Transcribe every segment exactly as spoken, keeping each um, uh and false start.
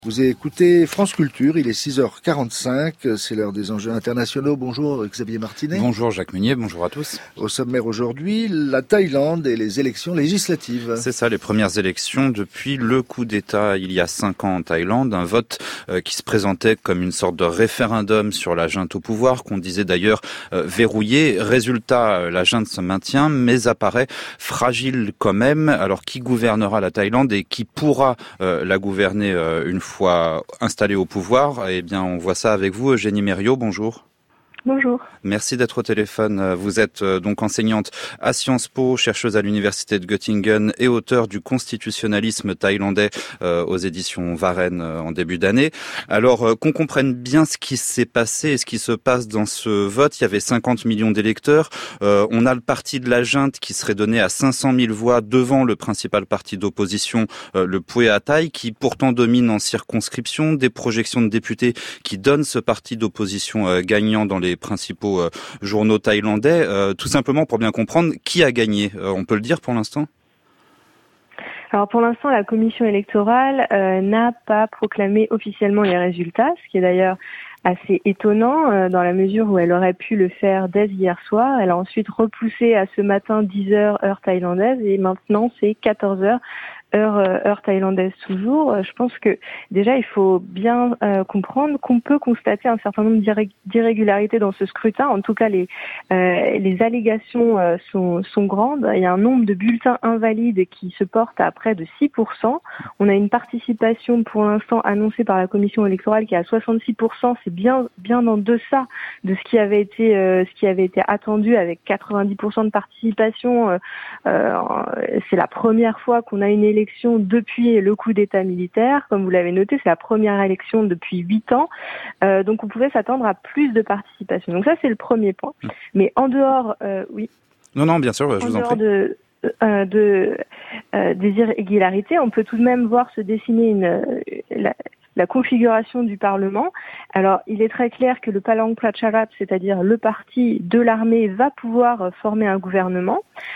Vous écoutez France Culture, il est six heures quarante-cinq, c'est l'heure des enjeux internationaux. Bonjour Xavier Martinet. Bonjour Jacques Meunier, bonjour à tous. Au sommaire aujourd'hui, la Thaïlande et les élections législatives. C'est ça, les premières élections depuis le coup d'État il y a cinq ans en Thaïlande. Un vote euh, qui se présentait comme une sorte de référendum sur la junte au pouvoir, qu'on disait d'ailleurs euh, verrouillé. Résultat, euh, la junte se maintient, mais apparaît fragile quand même. Alors qui gouvernera la Thaïlande et qui pourra euh, la gouverner euh, une fois fois installé au pouvoir? Eh bien, on voit ça avec vous, Eugénie Mériot, bonjour. Bonjour. Merci d'être au téléphone. Vous êtes donc enseignante à Sciences Po, chercheuse à l'université de Göttingen et auteure du constitutionnalisme thaïlandais euh, aux éditions Varenne euh, en début d'année. Alors euh, qu'on comprenne bien ce qui s'est passé et ce qui se passe dans ce vote, il y avait cinquante millions d'électeurs. Euh, on a le parti de la junte qui serait donné à cinq cent mille voix devant le principal parti d'opposition, euh, le Pheu Thai, qui pourtant domine en circonscription. Des projections de députés qui donnent ce parti d'opposition euh, gagnant dans les Les principaux euh, journaux thaïlandais, euh, tout simplement pour bien comprendre qui a gagné. Euh, on peut le dire pour l'instant ? Alors pour l'instant, la commission électorale euh, n'a pas proclamé officiellement les résultats, ce qui est d'ailleurs assez étonnant euh, dans la mesure où elle aurait pu le faire dès hier soir. Elle a ensuite repoussé à ce matin dix heures heure thaïlandaise et maintenant c'est quatorze heures heure, heure thaïlandaise toujours. Je pense que déjà il faut bien euh, comprendre qu'on peut constater un certain nombre d'irrégularités dans ce scrutin. En tout cas, les euh, les allégations euh, sont sont grandes. Il y a un nombre de bulletins invalides qui se porte à près de six pour cent. On a une participation pour l'instant annoncée par la commission électorale qui est à soixante-six pour cent. C'est bien bien en deçà de ce qui avait été euh, ce qui avait été attendu avec quatre-vingt-dix pour cent de participation. Euh, euh, c'est la première fois qu'on a une élection depuis le coup d'État militaire. Comme vous l'avez noté, c'est la première élection depuis huit ans. Euh, donc on pouvait s'attendre à plus de participation. Donc ça, c'est le premier point. Mais en dehors, euh, oui. Non, non, bien sûr, je vous en prie. De, euh, de, euh, des irrégularités, on peut tout de même voir se dessiner une, la, la configuration du Parlement. Alors, il est très clair que le Palang Pracharat, c'est-à-dire le parti de l'armée, va pouvoir former un gouvernement.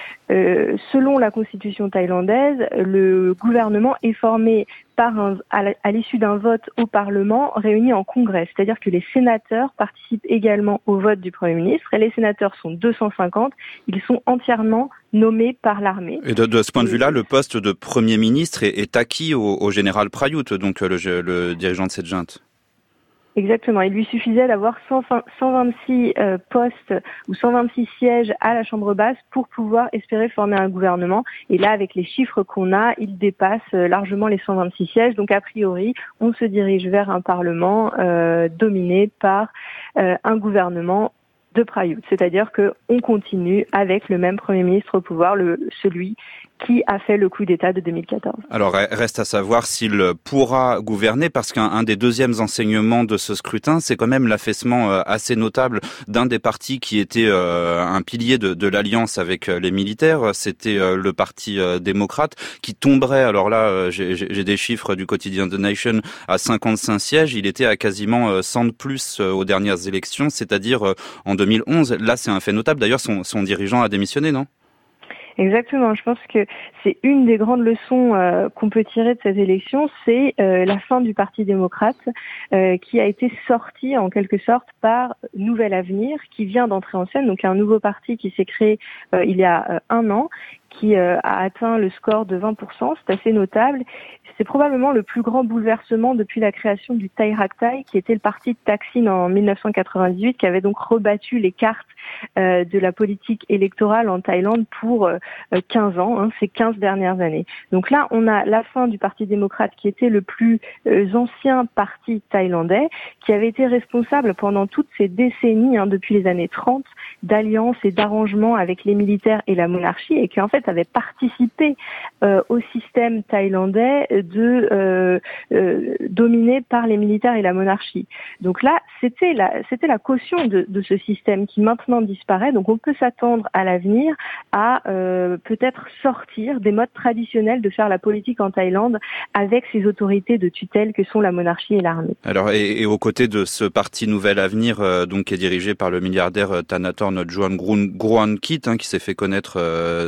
Euh, selon la constitution thaïlandaise, le gouvernement est formé par un, à l'issue d'un vote au Parlement réuni en congrès. C'est-à-dire que les sénateurs participent également au vote du Premier ministre et les sénateurs sont deux cent cinquante. Ils sont entièrement nommés par l'armée. Et de, de ce point de vue-là, le poste de Premier ministre est, est acquis au, au général Prayut, donc le, le dirigeant de cette junte. Exactement. Il lui suffisait d'avoir cent vingt-six euh, postes ou cent vingt-six sièges à la Chambre basse pour pouvoir espérer former un gouvernement. Et là, avec les chiffres qu'on a, il dépasse euh, largement les cent vingt-six sièges. Donc, a priori, on se dirige vers un Parlement euh, dominé par euh, un gouvernement de Prayut. C'est-à-dire que on continue avec le même Premier ministre au pouvoir, le, celui qui a fait le coup d'État de deux mille quatorze. Alors, reste à savoir s'il pourra gouverner, parce qu'un un des deuxièmes enseignements de ce scrutin, c'est quand même l'affaissement assez notable d'un des partis qui était euh, un pilier de, de l'alliance avec les militaires. C'était euh, le parti euh, démocrate qui tomberait, alors là, euh, j'ai, j'ai des chiffres du quotidien The Nation, à cinquante-cinq sièges. Il était à quasiment euh, cent de plus euh, aux dernières élections, c'est-à-dire euh, en deux mille onze. Là, c'est un fait notable. D'ailleurs, son, son dirigeant a démissionné, non ? Exactement. Je pense que c'est une des grandes leçons euh, qu'on peut tirer de cette élection, c'est euh, la fin du Parti démocrate euh, qui a été sorti en quelque sorte par Nouvel Avenir qui vient d'entrer en scène. Donc un nouveau parti qui s'est créé euh, il y a euh, un an qui euh, a atteint le score de vingt pour cent. C'est assez notable. C'est probablement le plus grand bouleversement depuis la création du Thai Rak Thai, qui était le parti de Thaksin en dix-neuf cent quatre-vingt-dix-huit, qui avait donc rebattu les cartes euh, de la politique électorale en Thaïlande pour euh, quinze ans, hein, ces quinze dernières années. Donc là, on a la fin du Parti démocrate, qui était le plus euh, ancien parti thaïlandais, qui avait été responsable pendant toutes ces décennies, hein, depuis les années trente, d'alliances et d'arrangements avec les militaires et la monarchie, et qui en fait avait participé euh, au système thaïlandais de euh, euh, dominé par les militaires et la monarchie. Donc là, c'était la c'était la caution de, de ce système qui maintenant disparaît. Donc on peut s'attendre à l'avenir à euh, peut-être sortir des modes traditionnels de faire la politique en Thaïlande avec ces autorités de tutelle que sont la monarchie et l'armée. Alors et, et aux côtés de ce parti Nouvel Avenir, euh, donc qui est dirigé par le milliardaire euh, Thanathorn Juangroongruangkit, hein, qui s'est fait connaître euh,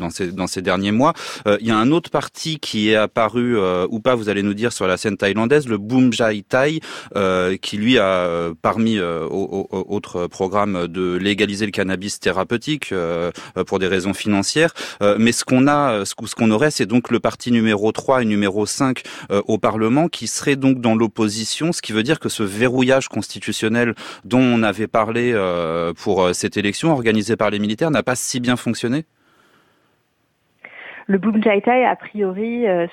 dans ces dans ces derniers mois. Euh, il y a un autre parti qui est apparu euh, ou pas, vous allez nous dire, sur la scène thaïlandaise, le Boom Jai Thai, euh, qui lui a euh, parmi euh, autres programmes de légaliser le cannabis thérapeutique euh, pour des raisons financières. Euh, mais ce qu'on a, ce qu'on aurait, c'est donc le parti numéro trois et numéro cinq euh, au Parlement qui serait donc dans l'opposition, ce qui veut dire que ce verrouillage constitutionnel dont on avait parlé euh, pour cette élection organisée par les militaires n'a pas si bien fonctionné. Le Boom Jai Thai, a priori, euh,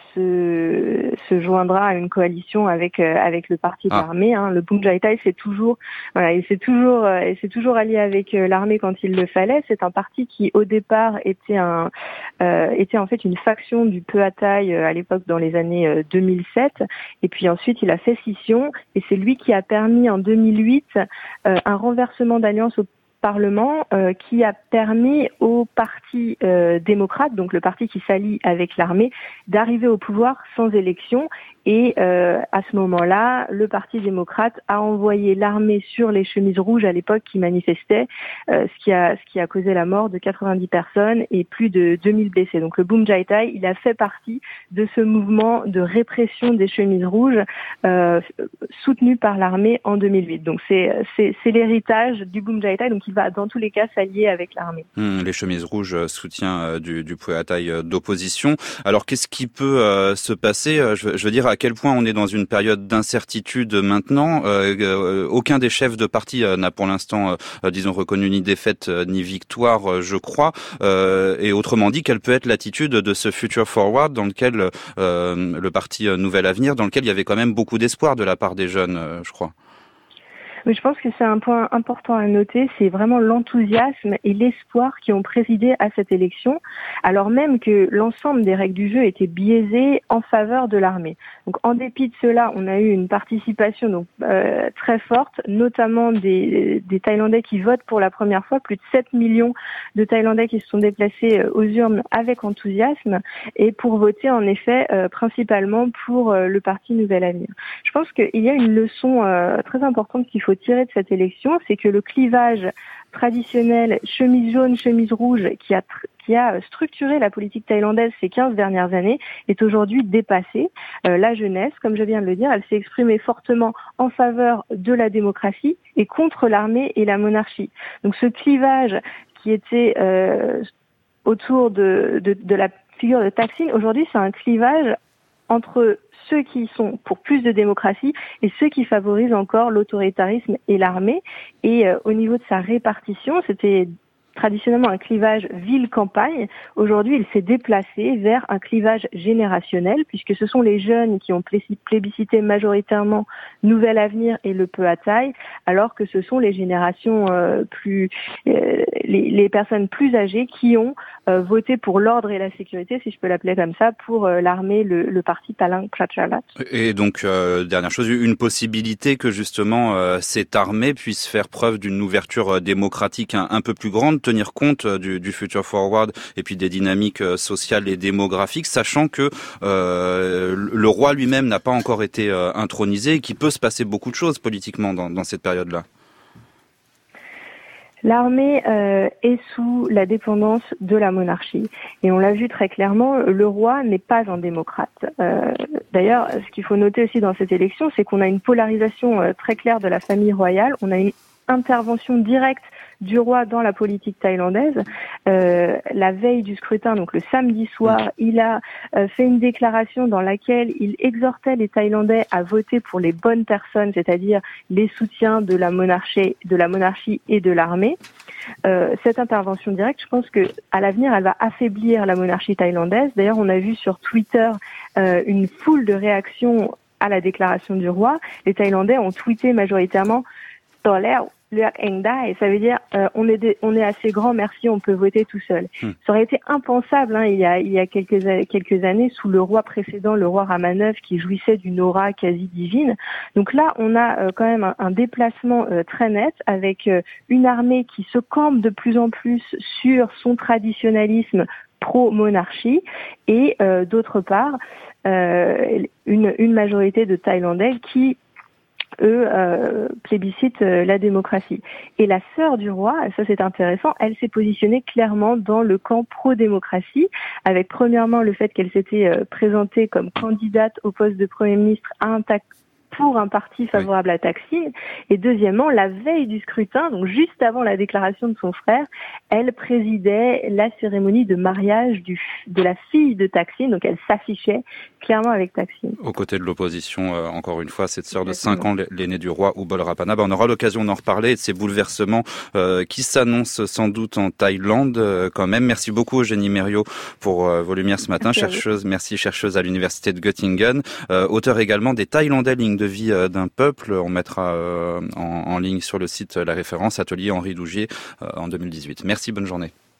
se, se joindra à une coalition avec euh, avec le parti de ah. l'armée. Hein. Le Boom Jai Thai, c'est toujours, voilà, il s'est toujours, euh, il s'est toujours allié avec euh, l'armée quand il le fallait. C'est un parti qui, au départ, était un, euh, était en fait une faction du Pheu Thai euh, à l'époque dans les années euh, deux mille sept. Et puis ensuite, il a fait scission, et c'est lui qui a permis en deux mille huit euh, un renversement d'alliance au Parlement euh, qui a permis au parti euh, démocrate, donc le parti qui s'allie avec l'armée, d'arriver au pouvoir sans élection. Et euh, à ce moment-là, le Parti démocrate a envoyé l'armée sur les chemises rouges à l'époque qui manifestaient, euh, ce qui a ce qui a causé la mort de quatre-vingt-dix personnes et plus de deux mille blessés. Donc le Boom Jai Thai, il a fait partie de ce mouvement de répression des chemises rouges euh, soutenu par l'armée en deux mille huit. Donc c'est c'est c'est l'héritage du Boom Jai Thai, donc il va dans tous les cas s'allier avec l'armée. Mmh, les chemises rouges, soutien euh, du du Pheu Thai euh, d'opposition. Alors qu'est-ce qui peut euh, se passer euh, je, je veux dire, à quel point on est dans une période d'incertitude maintenant. Euh, euh, aucun des chefs de parti euh, n'a pour l'instant, euh, disons, reconnu ni défaite euh, ni victoire, euh, je crois. Euh, et autrement dit, quelle peut être l'attitude de ce Future Forward dans lequel euh, le parti euh, Nouvel Avenir, dans lequel il y avait quand même beaucoup d'espoir de la part des jeunes, euh, je crois. Oui, je pense que c'est un point important à noter, c'est vraiment l'enthousiasme et l'espoir qui ont présidé à cette élection, alors même que l'ensemble des règles du jeu étaient biaisées en faveur de l'armée. Donc, en dépit de cela, on a eu une participation donc euh, très forte, notamment des, des Thaïlandais qui votent pour la première fois, plus de sept millions de Thaïlandais qui se sont déplacés aux urnes avec enthousiasme et pour voter en effet euh, principalement pour euh, le parti Nouvel Avenir. Je pense qu'il y a une leçon euh, très importante qu'il faut tirer de cette élection, c'est que le clivage traditionnel chemise jaune, chemise rouge qui a qui a structuré la politique thaïlandaise ces quinze dernières années est aujourd'hui dépassé. Euh, la jeunesse, comme je viens de le dire, elle s'est exprimée fortement en faveur de la démocratie et contre l'armée et la monarchie. Donc ce clivage qui était euh, autour de, de, de la figure de Thaksin, aujourd'hui c'est un clivage entre ceux qui sont pour plus de démocratie et ceux qui favorisent encore l'autoritarisme et l'armée. Et euh, au niveau de sa répartition, c'était traditionnellement un clivage ville-campagne. Aujourd'hui, il s'est déplacé vers un clivage générationnel, puisque ce sont les jeunes qui ont plébiscité majoritairement Nouvel Avenir et le Pheu Thai, alors que ce sont les générations euh, plus, euh, les, les personnes plus âgées qui ont euh, voté pour l'ordre et la sécurité, si je peux l'appeler comme ça, pour euh, l'armée, le, le parti Palang Pracharat. Et donc, euh, dernière chose, une possibilité que justement euh, cette armée puisse faire preuve d'une ouverture démocratique un, un peu plus grande, tenir compte du, du Future Forward et puis des dynamiques sociales et démographiques, sachant que euh, le roi lui-même n'a pas encore été euh, intronisé et qu'il peut se passer beaucoup de choses politiquement dans, dans cette période-là. L'armée euh, est sous la dépendance de la monarchie et on l'a vu très clairement, le roi n'est pas un démocrate. Euh, d'ailleurs, ce qu'il faut noter aussi dans cette élection, c'est qu'on a une polarisation euh, très claire de la famille royale, on a une intervention directe du roi dans la politique thaïlandaise. Euh, la veille du scrutin, donc le samedi soir, il a euh, fait une déclaration dans laquelle il exhortait les Thaïlandais à voter pour les bonnes personnes, c'est-à-dire les soutiens de la monarchie, de la monarchie et de l'armée. Euh, cette intervention directe, je pense que à l'avenir, elle va affaiblir la monarchie thaïlandaise. D'ailleurs, on a vu sur Twitter euh, une foule de réactions à la déclaration du roi. Les Thaïlandais ont tweeté majoritairement Tolaire et ça veut dire euh, on est des, on est assez grand, merci, on peut voter tout seul. Hmm. Ça aurait été impensable hein, il y a il y a quelques quelques années sous le roi précédent, le roi Rama neuf, qui jouissait d'une aura quasi divine. Donc là, on a euh, quand même un, un déplacement euh, très net avec euh, une armée qui se campe de plus en plus sur son traditionnalisme pro-monarchie et euh, d'autre part euh, une une majorité de Thaïlandais qui eux, euh, plébiscitent euh, la démocratie. Et la sœur du roi, ça c'est intéressant, elle s'est positionnée clairement dans le camp pro-démocratie, avec premièrement le fait qu'elle s'était euh, présentée comme candidate au poste de Premier ministre à un tac pour un parti favorable oui. à Thaksin, et deuxièmement, la veille du scrutin, donc juste avant la déclaration de son frère, elle présidait la cérémonie de mariage du, de la fille de Thaksin, donc elle s'affichait clairement avec Thaksin. Aux côtés de l'opposition, euh, encore une fois, cette sœur de cinq ans, l'aînée du roi, Ubol Rapana. Bah, on aura l'occasion d'en reparler, de ces bouleversements euh, qui s'annoncent sans doute en Thaïlande euh, quand même. Merci beaucoup Eugénie Mériot pour euh, vos lumières ce matin, merci chercheuse, merci chercheuse à l'université de Göttingen, euh, auteur également des Thaïlandais, ligne de vie d'un peuple. On mettra euh, en, en ligne sur le site la référence, atelier Henri Dougier euh, en deux mille dix-huit. Merci, bonne journée.